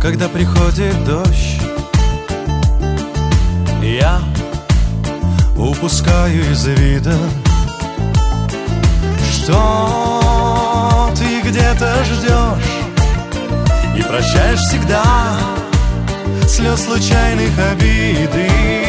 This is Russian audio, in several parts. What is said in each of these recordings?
когда приходит дождь, я упускаю из вида, что ты где-то ждешь и прощаешь всегда слез случайных обиды.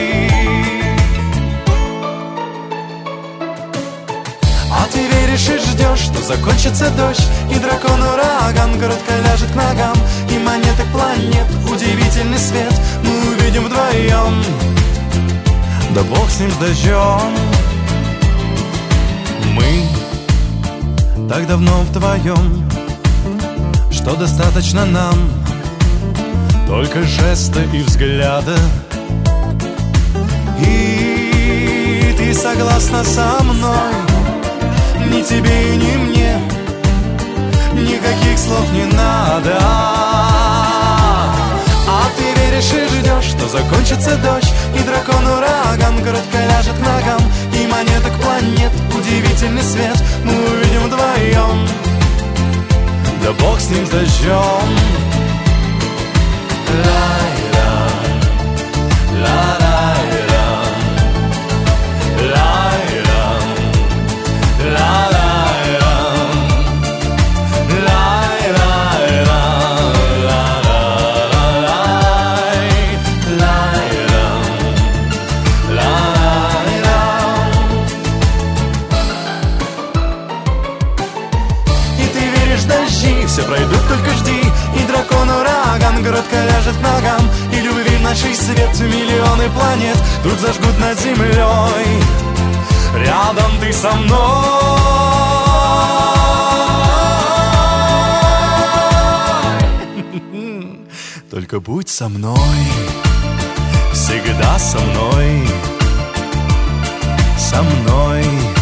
А ты веришь и ждешь, что закончится дождь, и дракон-ураган коротко ляжет к ногам, и монеток планет удивительный свет мы увидим вдвоем. Да бог с ним, с дождем. Мы так давно вдвоем, что достаточно нам только жеста и взгляда. И ты согласна со мной, ни тебе и ни мне никаких слов не надо. А ты веришь и ждешь, что закончится дождь, и дракон-ураган коротко ляжет к ногам, и монеток планет удивительный свет мы увидим вдвоем. Да бог с ним, с дождем. Ла-ла, ла-ла-ла, ла-ла, ла-ла. Все пройдут, только жди, и дракон-ураган коротко ляжет к ногам, и любви нашей свет миллионы планет вдруг зажгут над землей. Рядом ты со мной. Только будь со мной, всегда со мной, со мной.